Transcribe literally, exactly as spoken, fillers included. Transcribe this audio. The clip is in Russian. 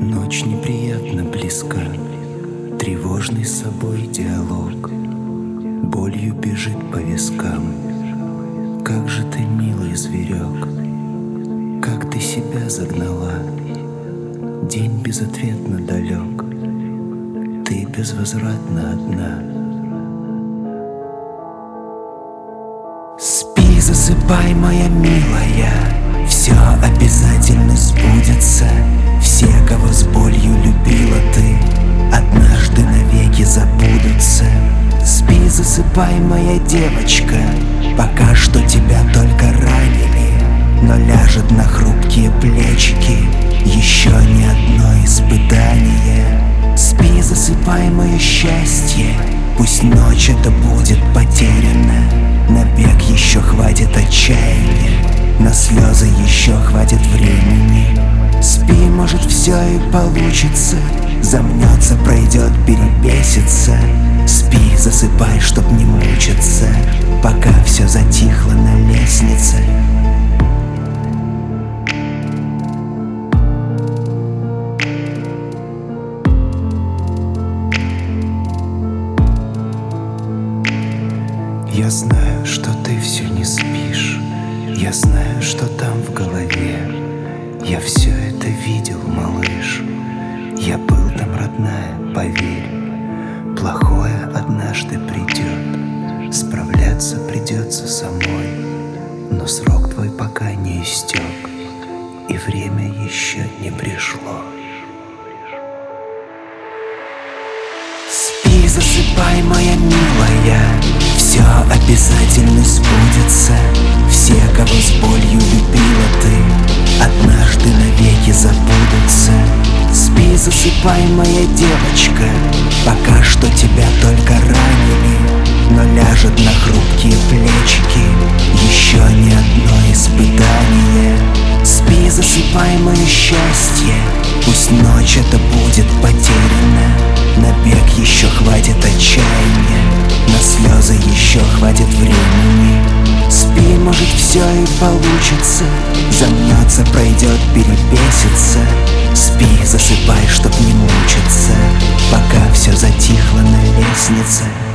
Ночь неприятно близка, тревожный с собой диалог болью бежит по вискам. Как же ты, милый зверек, как ты себя загнала. День безответно далек, ты безвозвратно одна. Спи, засыпай, моя милая, все обязательно сбудется. Все, кого с болью любила ты, однажды навеки забудутся. Спи, засыпай, моя девочка, пока что тебя только ранили, но ляжет на хрупкие плечики еще не одно испытание. Спи, засыпай, мое счастье, пусть ночь это будет потеряна. На бег еще хватит отчаяния, на слезы еще хватит времени. Спи, может, все и получится, замнется, пройдет, перебесится. Спи, засыпай, чтоб не мучиться, пока все затихло на лестнице. Я знаю, что ты все не спишь, я знаю, что там в голове. Я все это видел, малыш, я был там, родная, поверь. Плохое однажды придет, справляться придется самой, но срок твой пока не истек, и время еще не пришло. Спи, засыпай, моя милая, все обязательно сбудется. Все, кого с болью любила ты, однажды навеки забудутся. Спи, засыпай, моя девочка, пока что тебя только ранили, но ляжет на хрупкие плечики еще не одно испытание. Спи, засыпай, мое счастье, пусть ночь это будет потеряна. На бег еще хватит отчаяния, на слезы еще хватит времени. Спи, может, все и получится, замнется, пройдет, перебесится. Спи, засыпай, чтоб не мучиться, пока все затихло на лестнице.